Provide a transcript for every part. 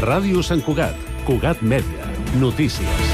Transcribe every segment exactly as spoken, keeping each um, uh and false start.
Ràdio Sant Cugat, Cugat Mèdia, notícies.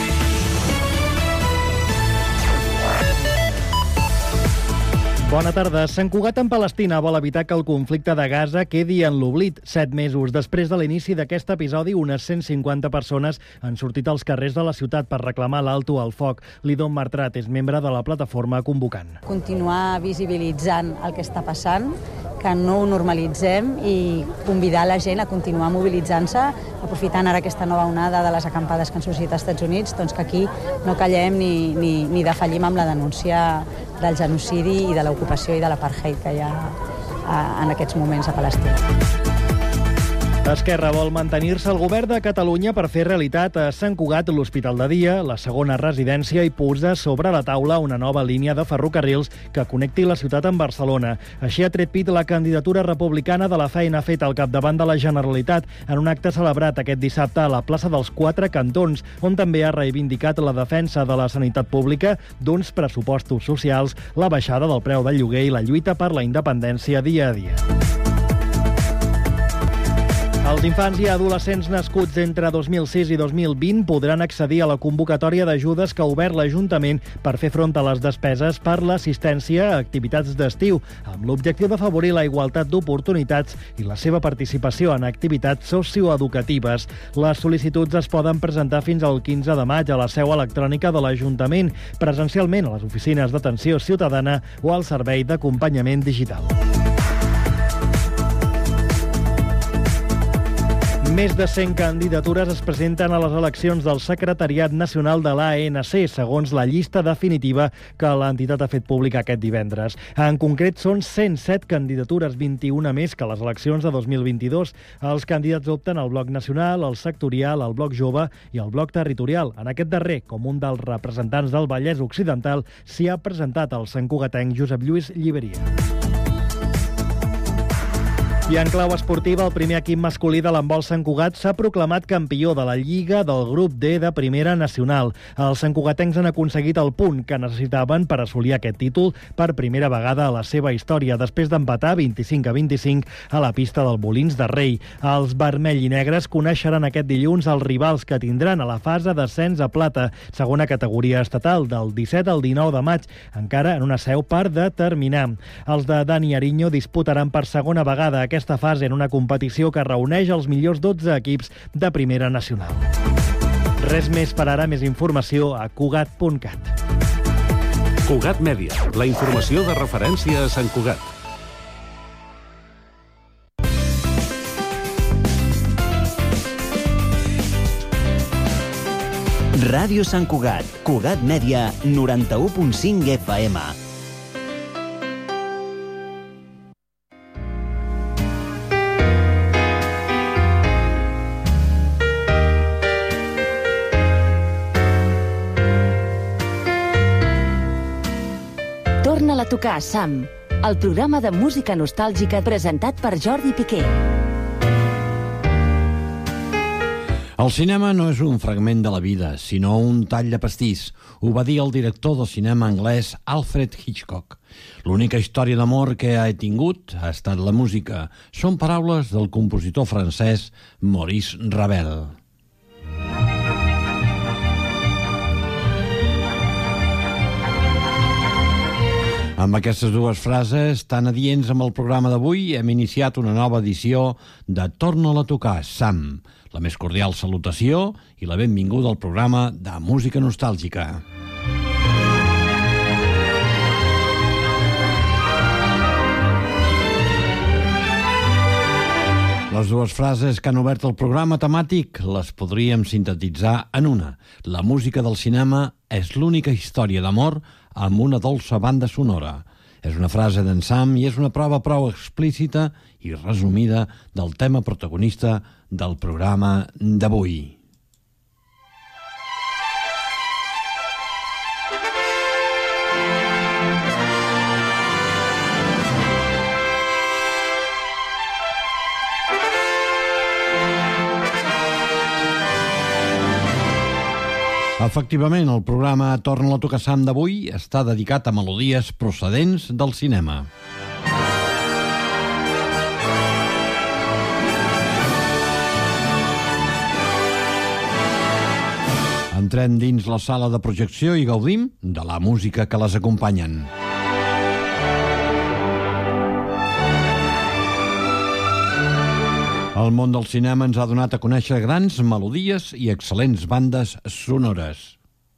Bona tarda. Sant Cugat en Palestina vol evitar que el conflicte de Gaza quedi en l'oblit. Set mesos després de l'inici d'aquest episodi, unes cent cinquanta persones han sortit als carrers de la ciutat per reclamar l'alto al foc. Lidon Martrat és membre de la plataforma convocant. Continuar visibilitzant el que està passant, que no ho normalitzem i convidar la gent a continuar mobilitzant-se, aprofitant ara aquesta nova onada de les acampades que han sorgit als Estats Units, doncs que aquí no callem ni, ni, ni defallim amb la denúncia del genocidi i de l'ocupació i de l'apartheid que hi ha en aquests moments a Palestina. Esquerra vol mantenir-se al govern de Catalunya per fer realitat a Sant Cugat l'Hospital de Dia, la segona residència, i posa sobre la taula una nova línia de ferrocarrils que connecti la ciutat amb Barcelona. Així ha tret pit la candidatura republicana de la feina feta al capdavant de la Generalitat en un acte celebrat aquest dissabte a la plaça dels Quatre Cantons, on també ha reivindicat la defensa de la sanitat pública, d'uns pressupostos socials, la baixada del preu del lloguer i la lluita per la independència dia a dia. Els infants i adolescents nascuts entre dos mil sis i dos mil vint podran accedir a la convocatòria d'ajudes que ha obert l'Ajuntament per fer front a les despeses per l'assistència a activitats d'estiu, amb l'objectiu d'afavorir la igualtat d'oportunitats i la seva participació en activitats socioeducatives. Les sol·licituds es poden presentar fins al quinze de maig a la seu electrònica de l'Ajuntament, presencialment a les oficines d'atenció ciutadana o al servei d'acompanyament digital. Més de cent candidatures es presenten a les eleccions del Secretariat Nacional de l'A N C, segons la llista definitiva que l'entitat ha fet pública aquest divendres. En concret, són cent set candidatures, vint-i-una més que les eleccions de dos mil vint-i-dos. Els candidats opten al bloc nacional, el sectorial, el bloc jove i el bloc territorial. En aquest darrer, com un dels representants del Vallès Occidental, s'hi ha presentat el santcugatenc Josep Lluís Lliberia. I en clau esportiva, el primer equip masculí de l'handbol Sant Cugat s'ha proclamat campió de la Lliga del grup D de Primera Nacional. Els santcugatencs han aconseguit el punt que necessitaven per assolir aquest títol per primera vegada a la seva història, després d'empatar vint-i-cinc a vint-i-cinc a la pista del Molins de Rei. Els vermell i negres coneixeran aquest dilluns els rivals que tindran a la fase d'ascens a plata, segona categoria estatal, del disset al dinou de maig, encara en una seu per determinar. Els de Dani Ariño disputaran per segona vegada aquest aquesta fase en una competició que reuneix els millors dotze equips de Primera Nacional. Res més per ara, més informació a cugat punt cat. Cugat Mèdia, la informació de referència a Sant Cugat. Ràdio Sant Cugat, Cugat Mèdia, noranta-u punt cinc F M. Torna-la a tocar, Sam, el programa de música nostàlgica presentat per Jordi Piqué. El cinema no és un fragment de la vida, sinó un tall de pastís. Ho va dir el director del cinema anglès Alfred Hitchcock. L'única història d'amor que ha tingut ha estat la música. Són paraules del compositor francès Maurice Ravel. Amb aquestes dues frases tan adients amb el programa d'avui hem iniciat una nova edició de Torna-la a tocar, Sam. La més cordial salutació i la benvinguda al programa de música nostàlgica. Les dues frases que han obert el programa temàtic les podríem sintetitzar en una. La música del cinema és l'única història d'amor amb una dolça banda sonora. És una frase d'en Sam i és una prova prou explícita i resumida del tema protagonista del programa d'avui. Efectivament, el programa Torna-la a tocar, Sam d'avui està dedicat a melodies procedents del cinema. Entrem dins la sala de projecció i gaudim de la música que les acompanyen. El món del cinema ens ha donat a conèixer grans melodies i excel·lents bandes sonores.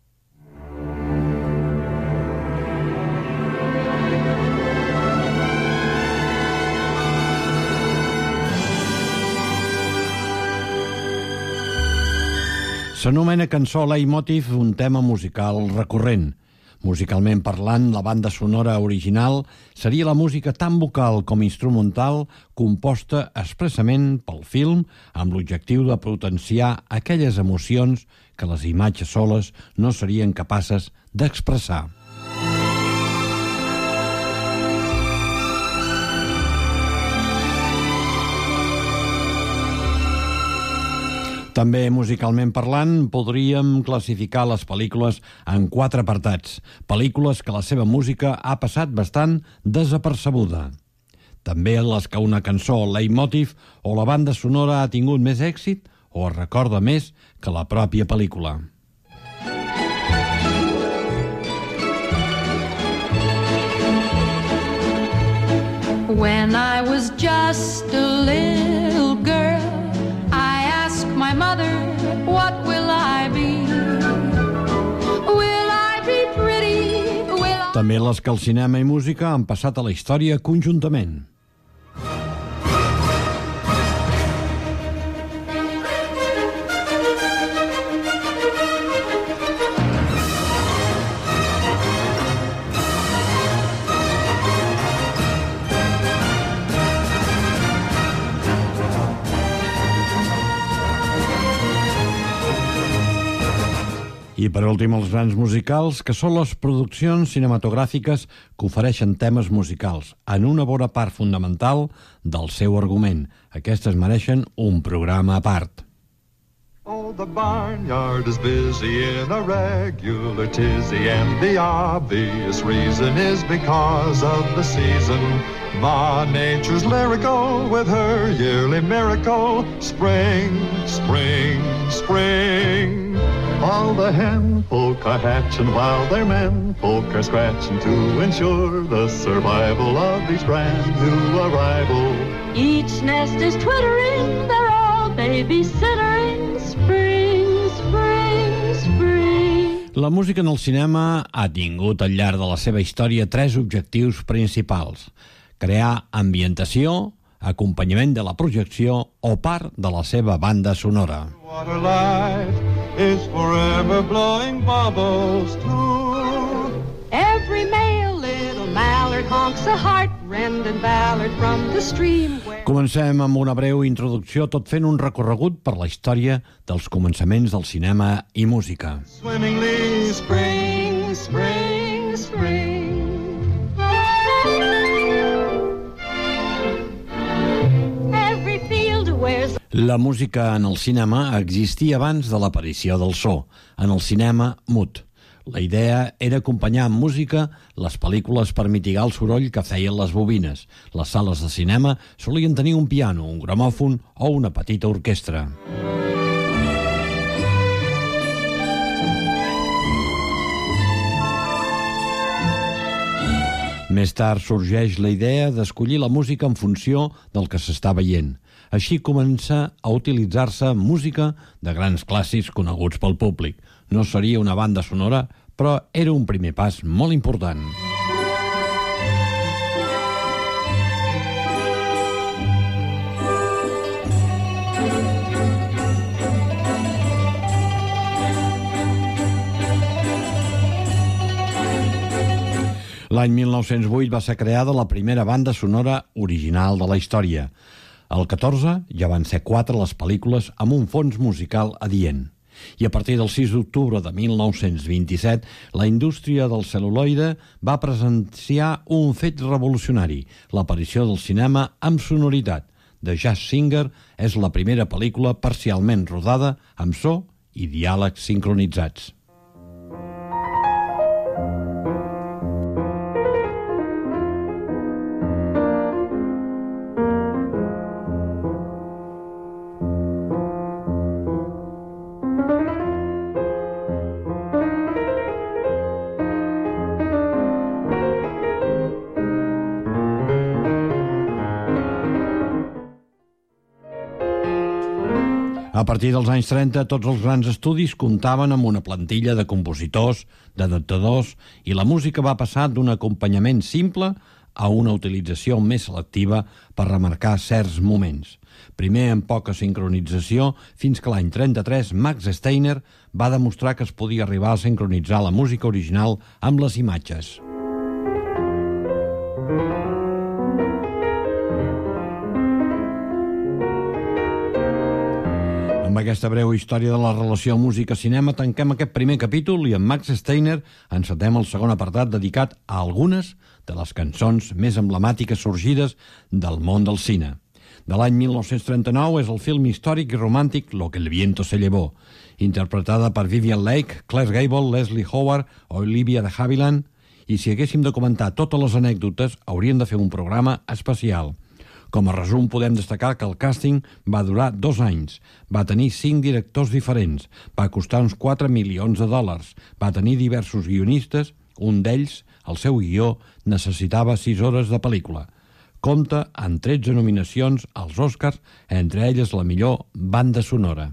S'anomena cançó leitmotiv un tema musical recurrent. Musicalment parlant, la banda sonora original seria la música tant vocal com instrumental composta expressament pel film amb l'objectiu de potenciar aquelles emocions que les imatges soles no serien capaces d'expressar. També, musicalment parlant, podríem classificar les pel·lícules en quatre apartats. Pel·lícules que la seva música ha passat bastant desapercebuda. També les que una cançó, leitmotiv o la banda sonora ha tingut més èxit o es recorda més que la pròpia pel·lícula. When I was just a little girl, my mother, what will I be? Will I be pretty? Will I... També les que el cinema i música han passat a la història conjuntament. I per últim, els grans musicals, que són les produccions cinematogràfiques que ofereixen temes musicals en una bona part fundamental del seu argument. Aquestes mereixen un programa a part. Oh, the barnyard is busy in a regular tizzy, and the obvious reason is because of the season. Ma Nature's lyrical with her yearly miracle. Spring, spring, spring. All the hen folk are hatching while their men folk are scratching to ensure the survival of each brand new arrival. Each nest is twittering, they're all babysittering. Spring, spring, spring. La música en el cinema ha tingut al llarg de la seva història tres objectius principals: crear ambientació, acompanyament de la projecció o part de la seva banda sonora. Is forever blowing bubbles too. Every male little mallard honks a heart-rending ballad from the stream where... Comencem amb una breu introducció, tot fent un recorregut per la història dels començaments del cinema i música. Swimmingly spring, spring, spring. Every field wears... La música en el cinema existia abans de l'aparició del so, en el cinema mut. La idea era acompanyar amb música les pel·lícules per mitigar el soroll que feien les bobines. Les sales de cinema solien tenir un piano, un gramòfon o una petita orquestra. Més tard sorgeix la idea d'escollir la música en funció del que s'està veient. Així comença a utilitzar-se música de grans clàssics coneguts pel públic. No seria una banda sonora, però era un primer pas molt important. L'any mil nou-cents vuit va ser creada la primera banda sonora original de la història. Al catorze ja van ser quatre les pel·lícules amb un fons musical adient. I a partir del sis d'octubre de mil nou-cents vint-i-set, la indústria del cel·luloide va presenciar un fet revolucionari, l'aparició del cinema amb sonoritat. The Jazz Singer és la primera pel·lícula parcialment rodada amb so i diàlegs sincronitzats. A partir dels anys trenta, tots els grans estudis comptaven amb una plantilla de compositors, d'adaptadors, i la música va passar d'un acompanyament simple a una utilització més selectiva per remarcar certs moments. Primer amb poca sincronització, fins que l'any trenta-tres Max Steiner va demostrar que es podia arribar a sincronitzar la música original amb les imatges. Amb aquesta breu història de la relació música-cinema tanquem aquest primer capítol i amb Max Steiner encetem el segon apartat dedicat a algunes de les cançons més emblemàtiques sorgides del món del cine. De l'any mil nou-cents trenta-nou és el film històric i romàntic Lo que el viento se llevó, interpretada per Vivien Leigh, Claire Gable, Leslie Howard o Olivia de Havilland, i si haguéssim de comentar totes les anècdotes hauríem de fer un programa especial. Com a resum podem destacar que el càsting va durar dos anys, va tenir cinc directors diferents, va costar uns quatre milions de dòlars, va tenir diversos guionistes, un d'ells, el seu guió, necessitava sis hores de pel·lícula. Compta amb tretze nominacions als Oscars, entre elles la millor banda sonora.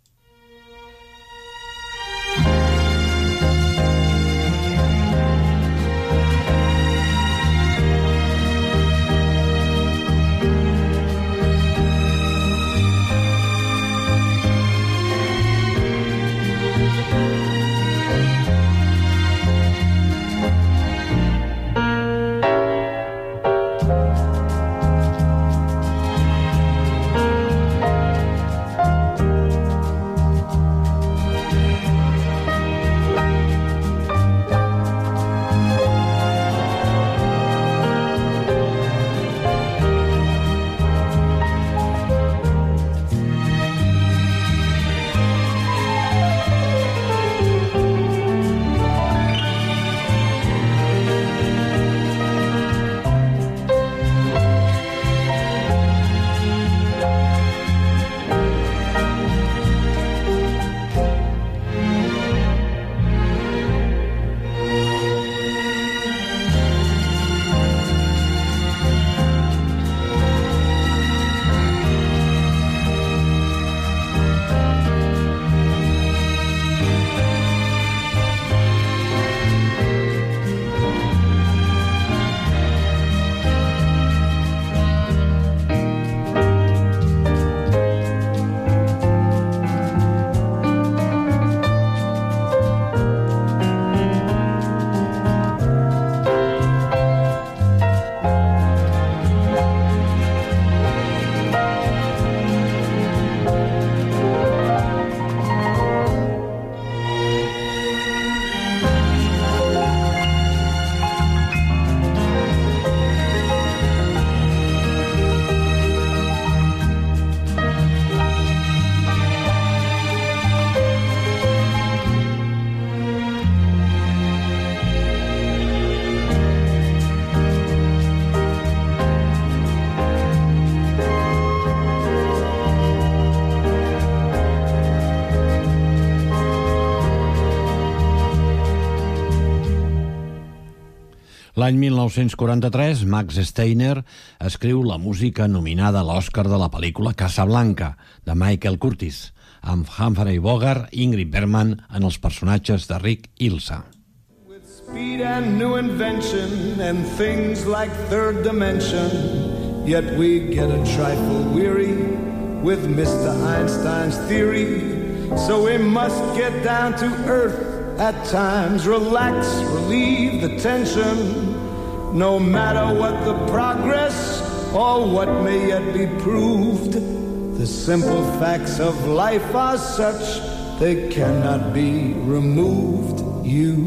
L'any mil nou-cents quaranta-tres, Max Steiner escriu la música nominada a l'Oscar de la pel·lícula Casablanca, de Michael Curtiz, amb Humphrey Bogart i Ingrid Bergman en els personatges de Rick i Ilsa. With speed and new invention and things like third dimension, yet we get a trifle weary with Mister Einstein's theory, so we must get down to earth at times, relax, relieve the tension. No matter what the progress or what may yet be proved, the simple facts of life are such they cannot be removed. You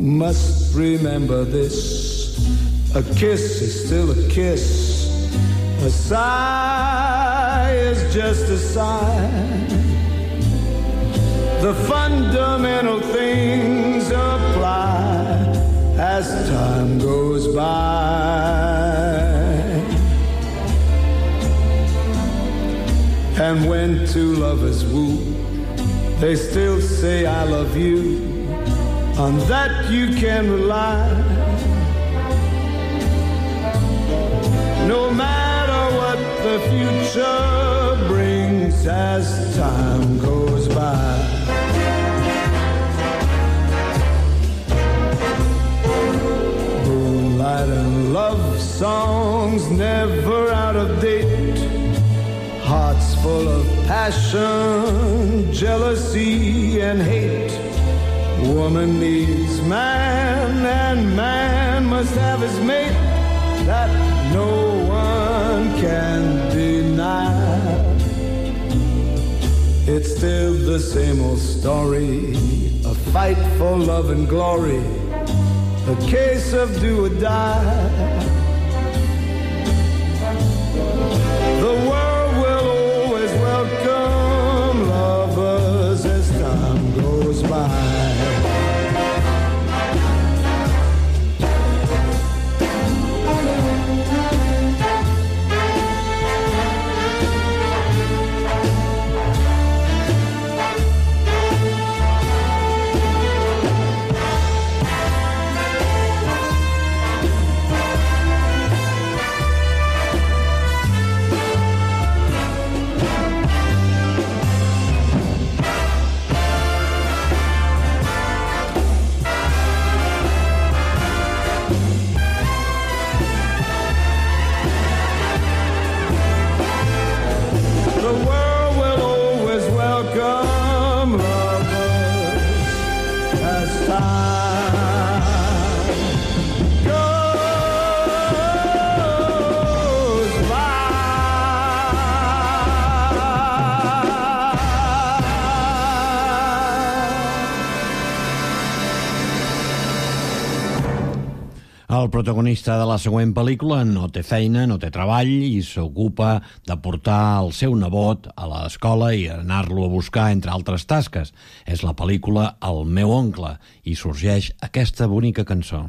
must remember this: a kiss is still a kiss, a sigh is just a sigh. The fundamental things apply as time goes by. And when two lovers woo, they still say I love you. On that you can rely. No matter what the future brings, things as time goes by. Moonlight and love songs never out of date. Hearts full of passion, jealousy and hate. Woman needs man and man must have his mate. That no one can deny. It's still the same old story, a fight for love and glory, a case of do or die. The world will always welcome lovers as time goes by. El protagonista de la següent pel·lícula no té feina, no té treball i s'ocupa de portar el seu nebot a l'escola i anar-lo a buscar, entre altres tasques. És la pel·lícula El meu oncle i sorgeix aquesta bonica cançó.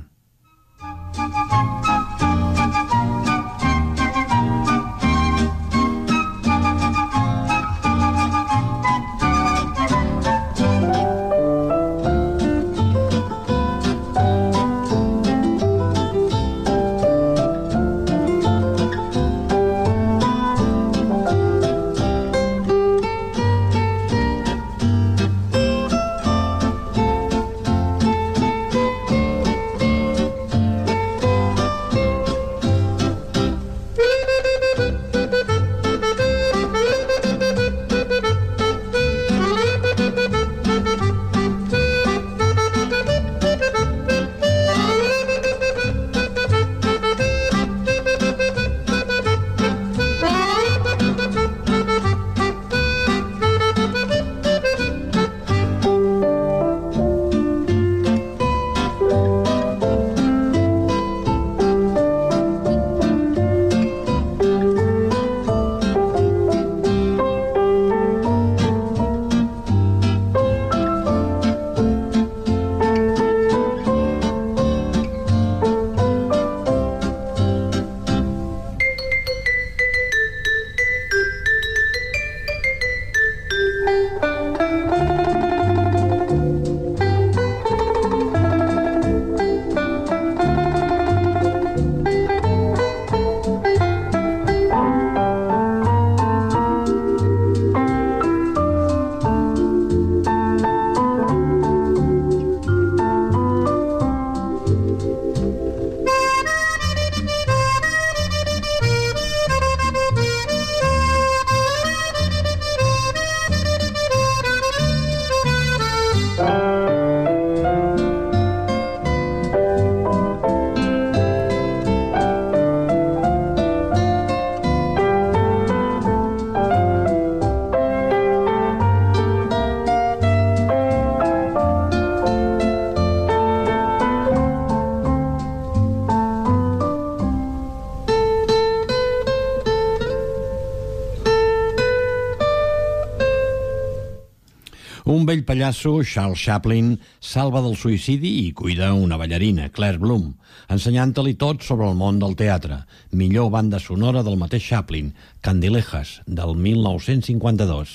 Un vell pallasso, Charles Chaplin, salva del suïcidi i cuida una ballarina, Claire Bloom, ensenyant-li tot sobre el món del teatre. Millor banda sonora del mateix Chaplin, Candilejas, del mil nou-cents cinquanta-dos.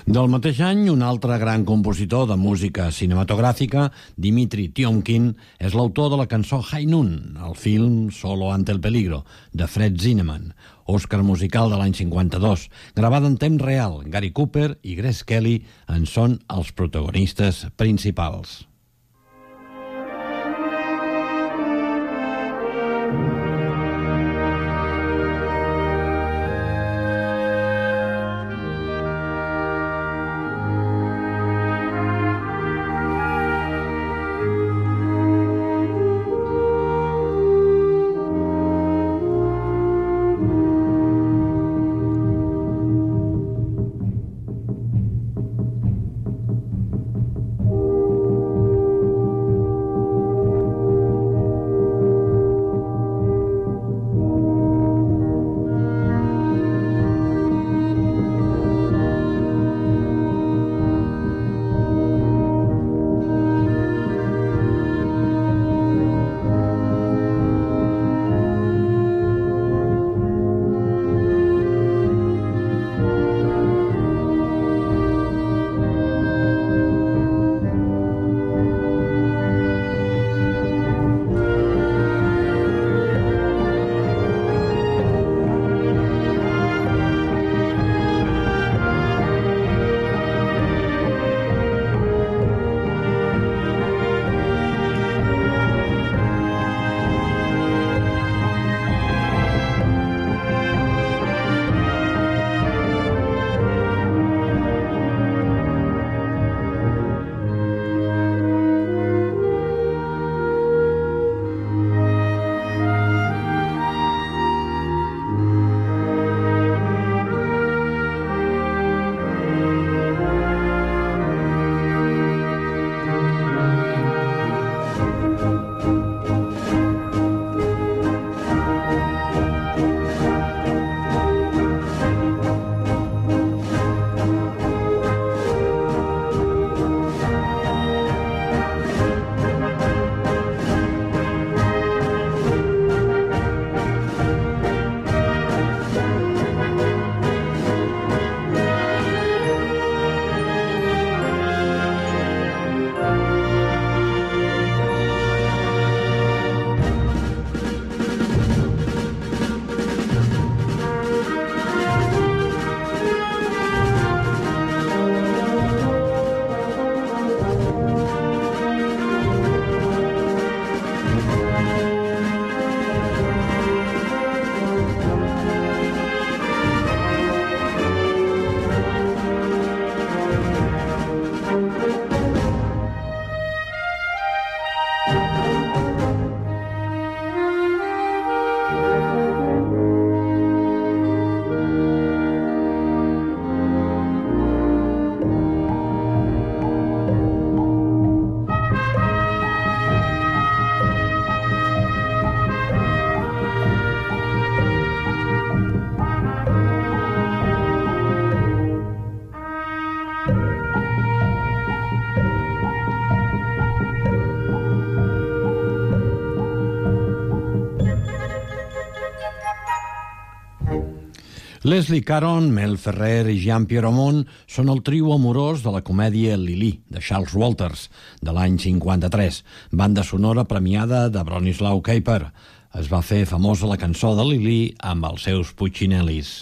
Del mateix any, un altre gran compositor de música cinematogràfica, Dimitri Tiomkin, és l'autor de la cançó High Noon, el film Solo ante el peligro, de Fred Zinnemann, Òscar musical de l'any cinquanta-dos, gravada en temps real. Gary Cooper i Grace Kelly en són els protagonistes principals. Leslie Caron, Mel Ferrer i Jean-Pierre Aumont són el trio amorós de la comèdia Lili, de Charles Walters, de l'any cinquanta-tres, banda sonora premiada de Bronislaw Kuiper. Es va fer famosa la cançó de Lili amb els seus Puccinellis.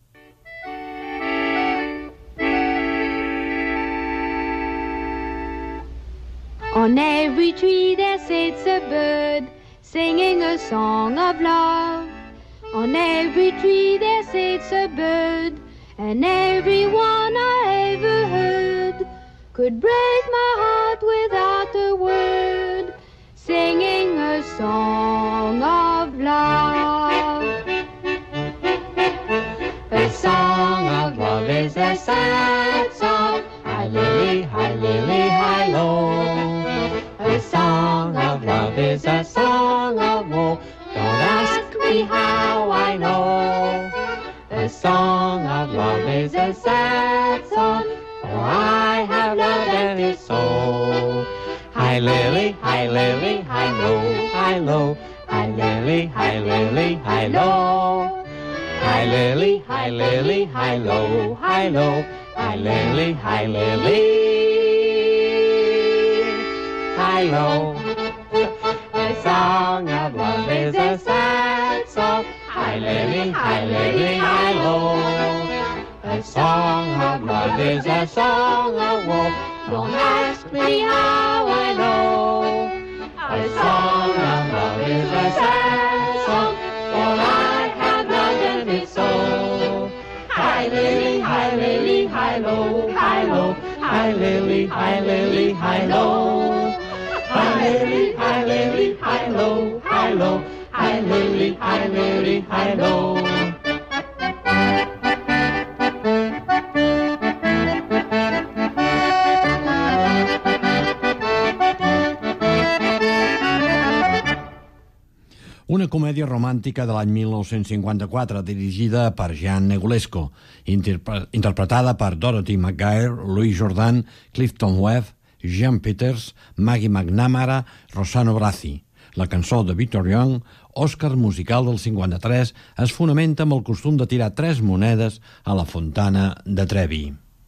On every tree there sits a bird, singing a song of love. On every tree there sits a bird, and every one I ever heard could break my heart without a word, singing a song of love. A song of love is a sad song, hi lily, hi lily, hi lo. A song of love is a song of woe, don't ask me how I know. The song of love is a sad song, for I have loved and it's so. Hi lily, hi lily, hi lo, hi lo. Hi lily, hi lily, hi lo. Hi lily, hi lily, hi lo, hi lo. Hi, Lily, hi, Lily. Hi-lo. A song of love is a sad song. Hi, Lily, hi, Lily, hi-lo. A song of love is a song of woe. Don't ask me how I know. A song of love is a sad song, for I have not meant it so. Hi, Lily, hi, Lily, hi-lo, hi-lo. Hi, Lily, hi, Lily, hi-lo. Hi, Lily, hi, Lily, hi-lo, hi-lo. Hi, Lily, hi, Lily, hi-lo. Una comèdia romàntica de l'any mil nou-cents cinquanta-quatre dirigida per Jean Negulesco, interpre interpretada per Dorothy McGuire, Louis Jordan, Clifton Webb, Jean Peters, Maggie McNamara, Rossano Brazzi. La cançó de Victor Young, Òscar musical del cinquanta-tres, es fonamenta amb el costum de tirar tres monedes a la fontana de Trevi.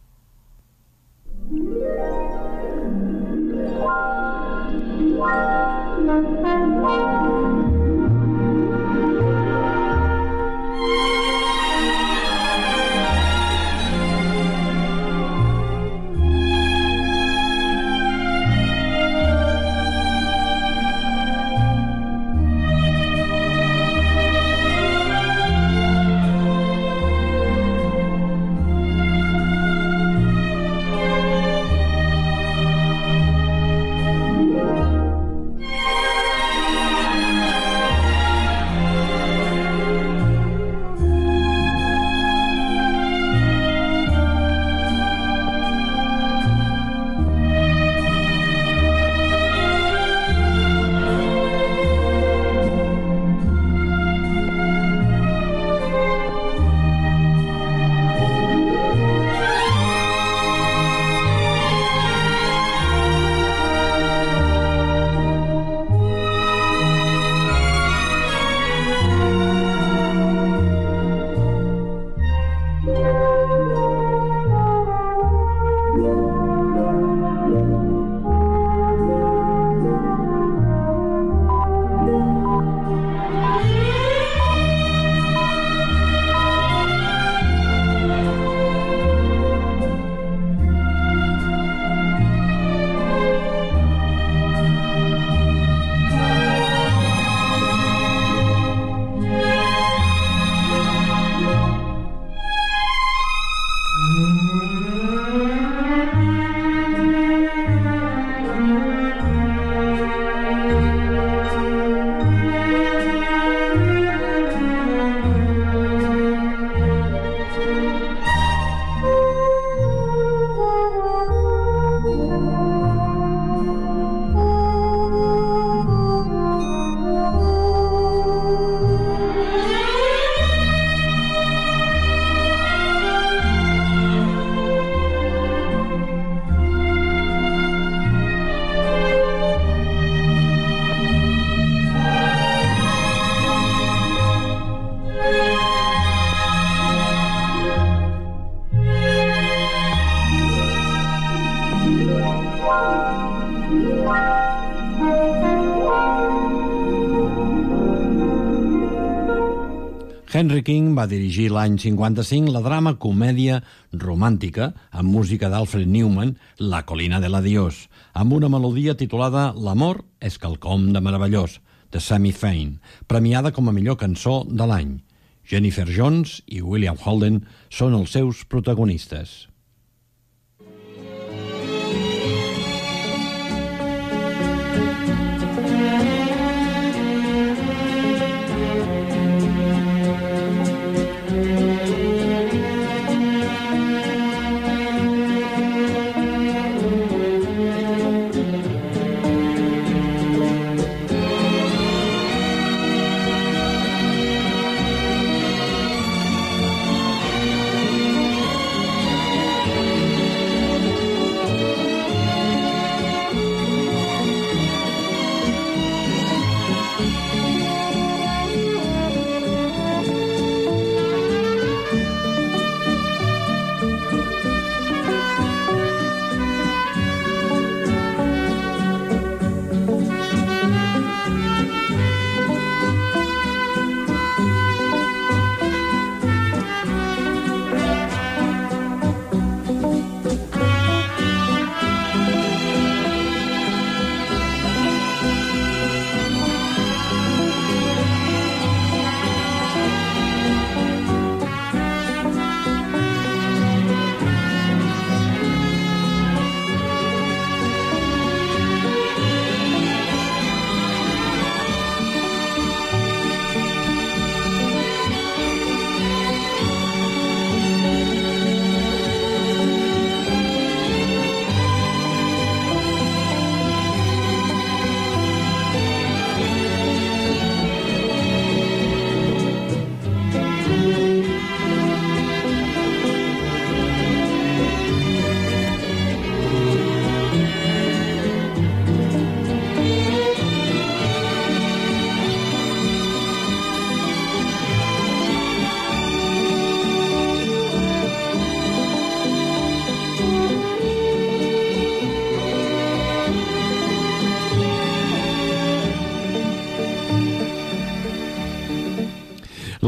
Henry King va dirigir l'any cinquanta-cinc la drama comèdia romàntica amb música d'Alfred Newman, La colina de l'adiós, amb una melodia titulada L'amor és quelcom de meravellós, de Sammy Fain, premiada com a millor cançó de l'any. Jennifer Jones i William Holden són els seus protagonistes.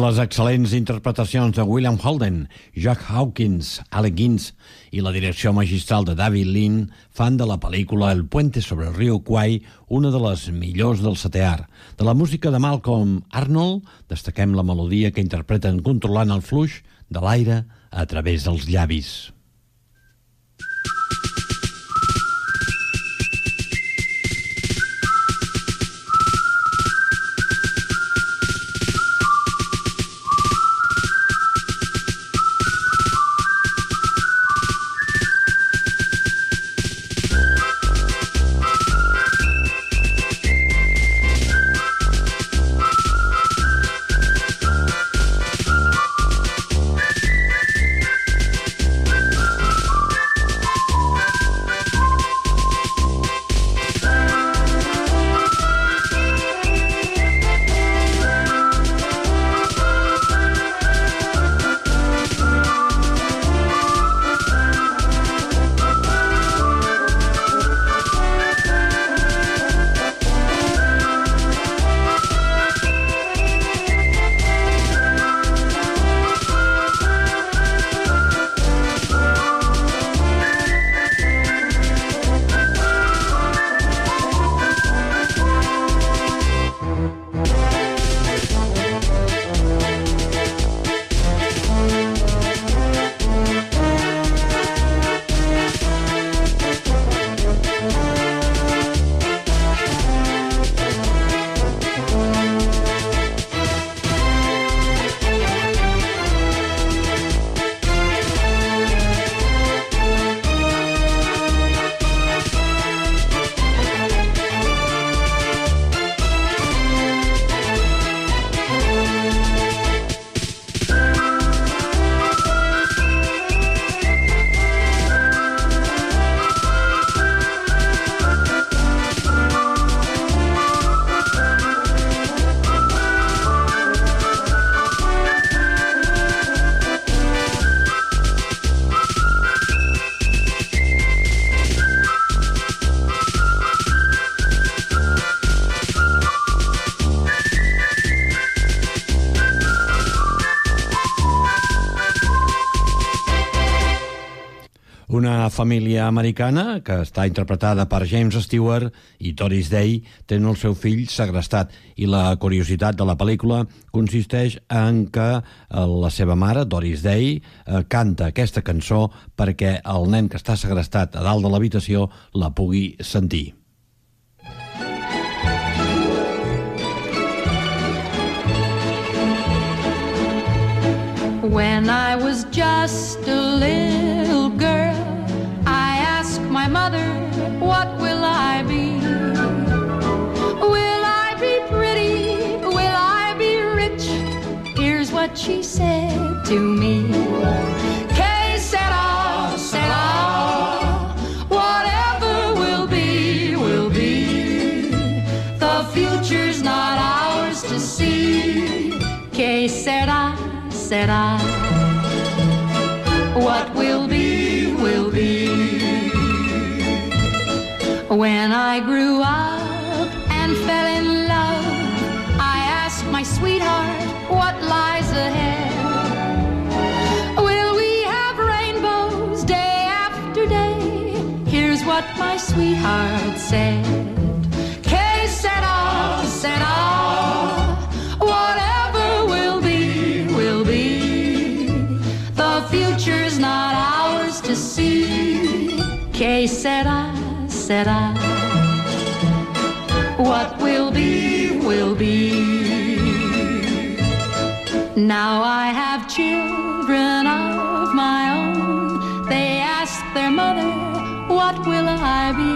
les excel·lents interpretacions de William Holden, Jack Hawkins, Alec Guinness i la direcció magistral de David Lean fan de la pel·lícula El puente sobre el riu Kwai una de les millors del setè art. De la música de Malcolm Arnold destaquem la melodia que interpreten controlant el fluix de l'aire a través dels llavis. Una família americana que està interpretada per James Stewart i Doris Day tenen el seu fill segrestat i la curiositat de la pel·lícula consisteix en que la seva mare, Doris Day, canta aquesta cançó perquè el nen que està segrestat a dalt de l'habitació la pugui sentir. When I was just a little girl, I asked my mother, what will I be? Will I be pretty? Will I be rich? Here's what she said to me. Que sera, sera, whatever will be, will be. The future's not ours to see. Que sera, sera, what will be, will be. When I grew up and fell in love, I asked my sweetheart, what lies ahead? Will we have rainbows day after day? Here's what my sweetheart said. Que sera, sera, whatever will be, will be. The future's not ours to see. Que sera, sera, what will be, will be. Now I have children of my own. They ask their mother, what will I be?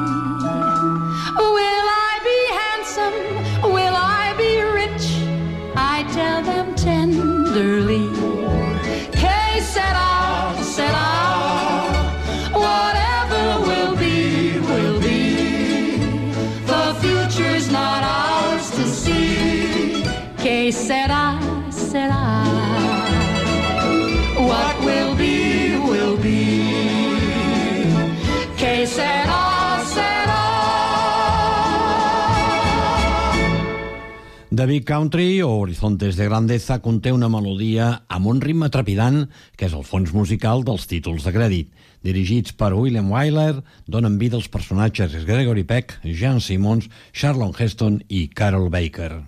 Will I be handsome? Will I be rich? I tell them tenderly. Que sera, sera, whatever will be, will be. The future's not ours to see. Que sera, sera, what will be, will be. Que sera, sera, The Big Country o Horizontes de Grandeza conté una melodia amb un ritme trepidant que és el fons musical dels títols de crèdit. Dirigits per William Wyler, donen vida als personatges Gregory Peck, Jan Simmons, Charlton Heston i Carol Baker.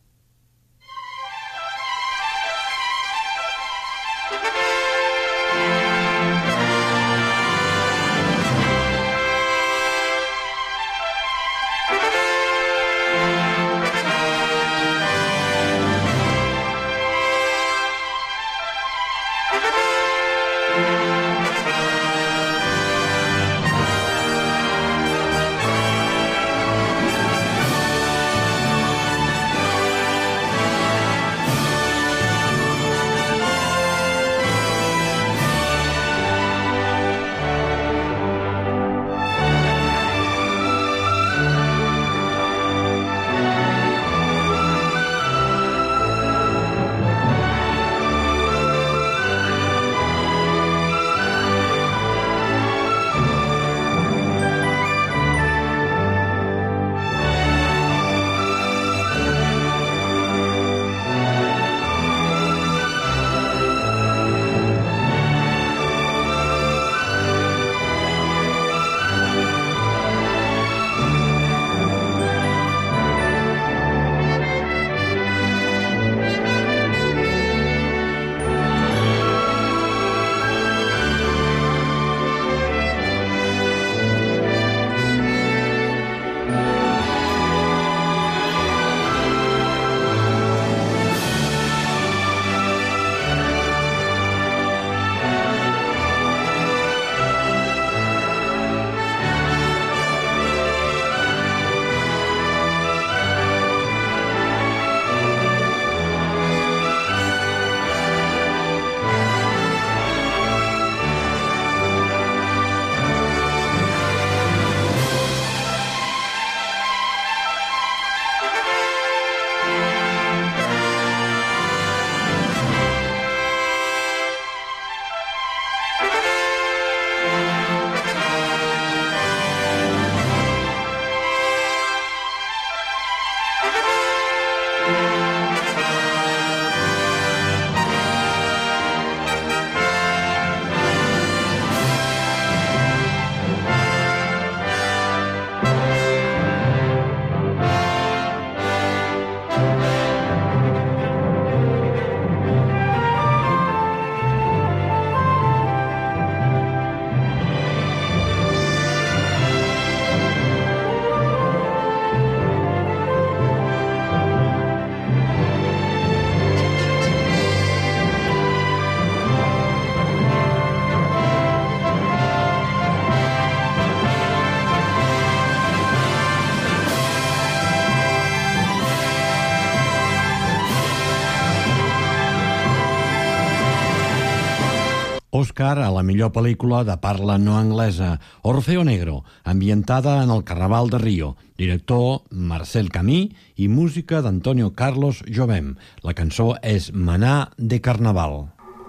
Oscar a la millor pel·lícula de parla no anglesa, Orfeo Negro, ambientada en el Carnaval de Rio, director Marcel Camí i música d'Antonio Carlos Jobim. La cançó és Maná de Carnaval.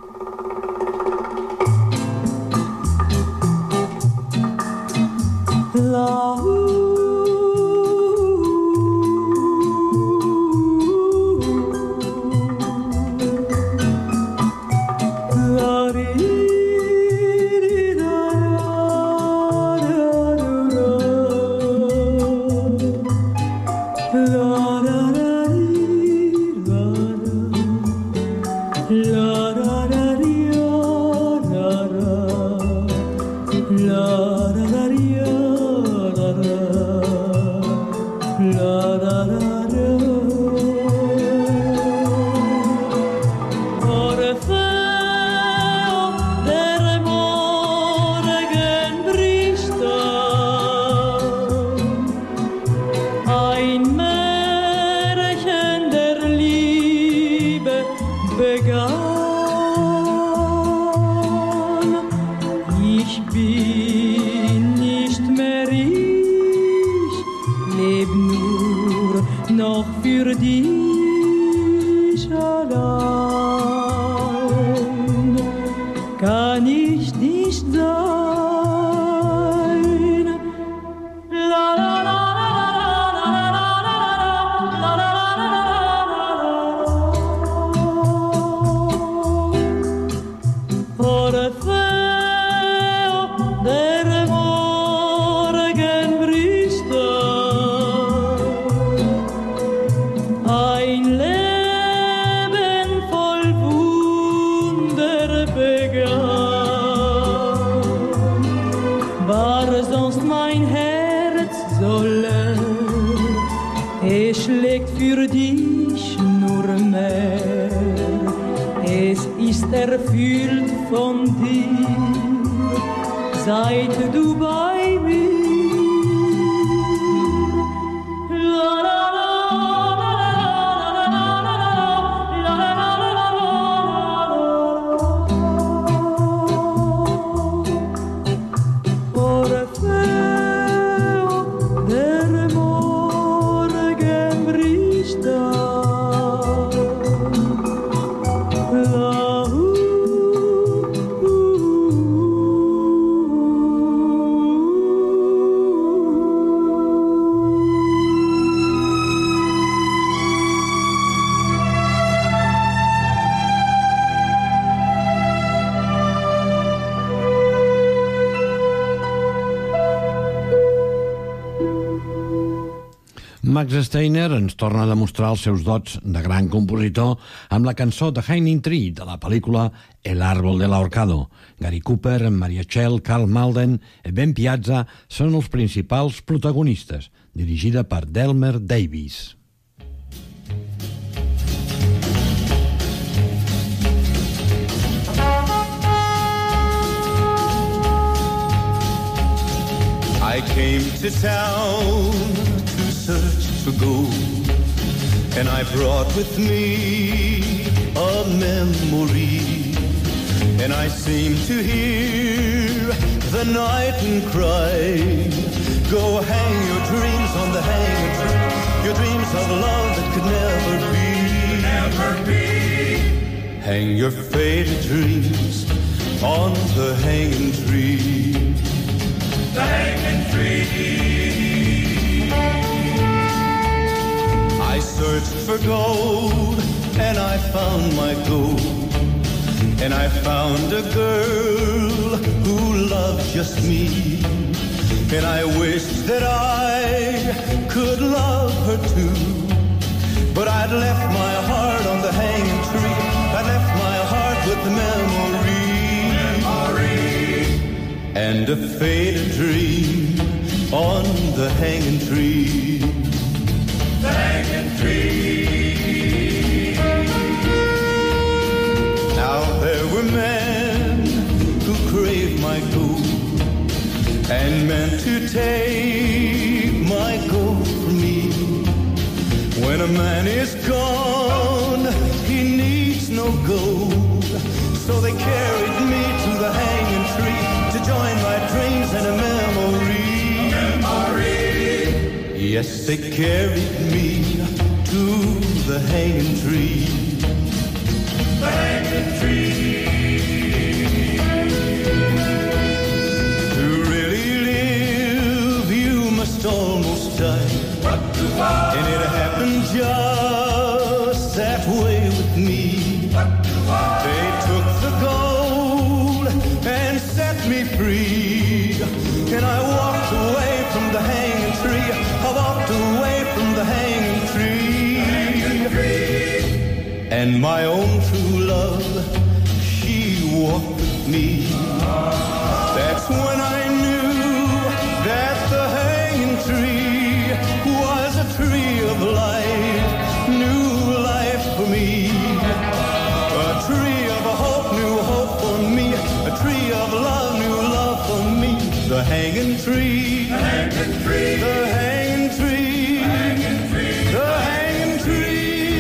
La La la la la la la la la la la la la. war sonst mein Herz so leer. Es schlägt für dich nur mehr. Es ist erfüllt von dir, seit du bei mir. La, la, Max Steiner ens torna a demostrar els seus dots de gran compositor amb la cançó The Hanging Tree de la pel·lícula El árbol del ahorcado. Gary Cooper, Maria Schell, Karl Malden i Ben Piazza són els principals protagonistes, dirigida per Delmer Davis. I came to town to search for gold, and I brought with me a memory, and I seem to hear the night and cry, go hang your dreams on the hanging tree, your dreams of love that could never be, never be. Hang your faded dreams on the hanging tree, the hanging tree. I searched for gold and I found my gold, and I found a girl who loved just me, and I wished that I could love her too, but I'd left my heart on the hanging tree, I left my heart with the memory, memory. And a faded dream on the hanging tree, the hanging tree. Now there were men who craved my gold and meant to take my gold from me. When a man is gone, he needs no gold, so they carried me to the hanging tree to join my dreams and a memory. Memory. Yes, they carried me to the hanging tree, the hanging tree. To really live, you must almost die, and it happened just that way with me. They took the gold and set me free, and I walked away from the hanging tree. I walked away from the hanging tree, hanging tree. And my own true love, she walked with me. That's when I knew that the hanging tree was a tree of life, new life for me. A tree of hope, new hope for me. A tree of love, new love for me. The hanging tree, the hanging tree, the hanging tree, the hanging tree, the hanging tree.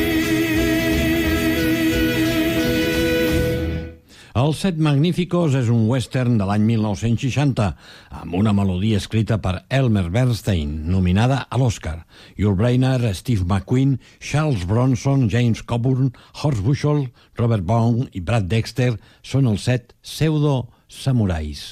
Els Set Magníficos és un western de l'any mil nou-cents seixanta amb una melodia escrita per Elmer Bernstein, nominada a l'Oscar. Yul Brynner, Steve McQueen, Charles Bronson, James Coburn, Horst Buchholz, Robert Vaughn i Brad Dexter són els set pseudo-samurais.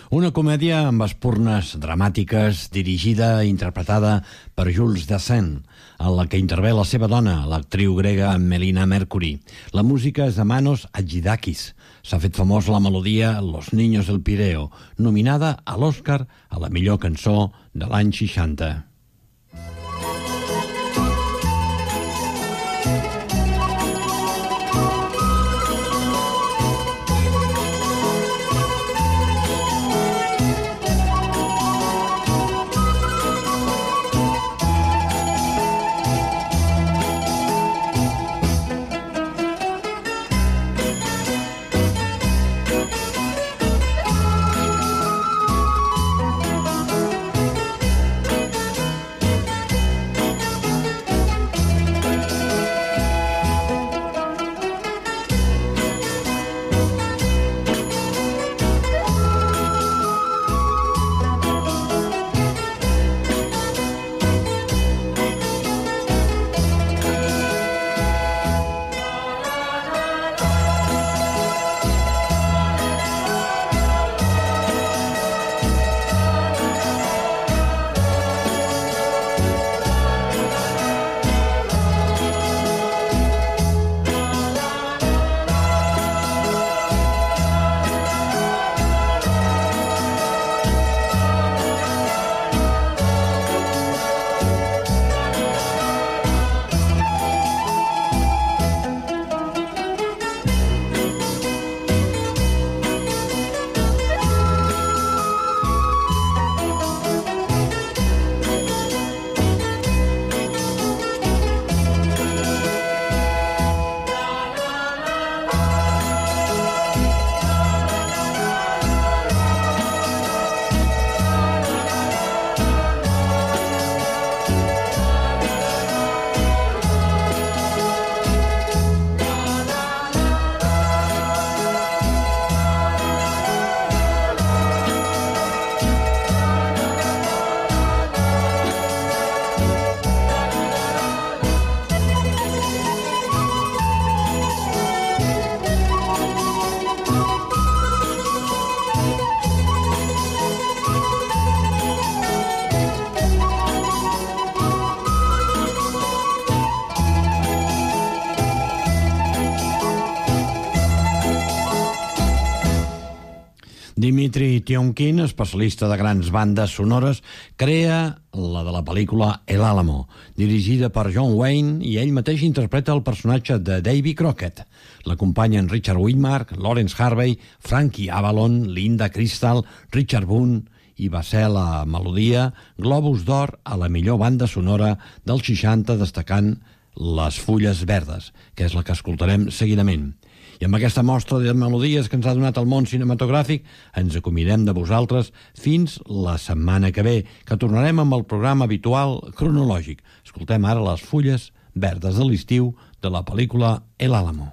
Una comèdia amb espurnes dramàtiques, dirigida i interpretada per Jules Dassin, en la que intervé la seva dona, l'actriu grega Melina Mercury. La música és de Manos Hadjidakis. S'ha fet famós la melodia Los Niños del Pireo, nominada a l'Oscar a la millor cançó de l'any seixanta. Dimitri Tiomkin, especialista de grans bandes sonores, crea la de la pel·lícula El Álamo, dirigida per John Wayne, i ell mateix interpreta el personatge de Davy Crockett. L'acompanyen Richard Widmark, Lawrence Harvey, Frankie Avalon, Linda Crystal, Richard Boone, i va ser la melodia Globus d'Or a la millor banda sonora dels seixanta, destacant Les fulles verdes, que és la que escoltarem seguidament. I amb aquesta mostra de melodies que ens ha donat el món cinematogràfic, ens acomiadem de vosaltres fins la setmana que ve, que tornarem amb el programa habitual cronològic. Escoltem ara Les fulles verdes de l'estiu de la pel·lícula El Álamo.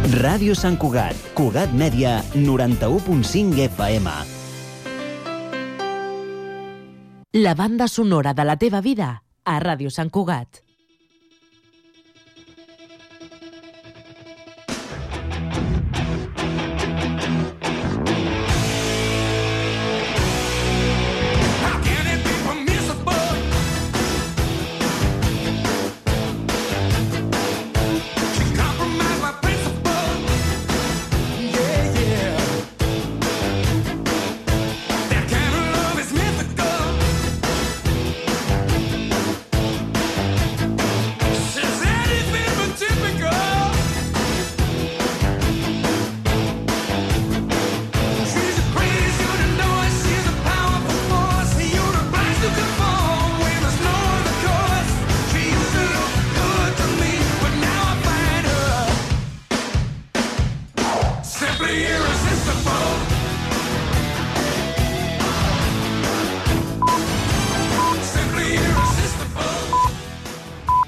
Ràdio Sant Cugat, Cugat Mèdia, noranta-u punt cinc F M. La banda sonora de la teva vida a Ràdio Sant Cugat.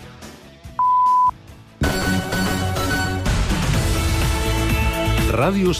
Ràdio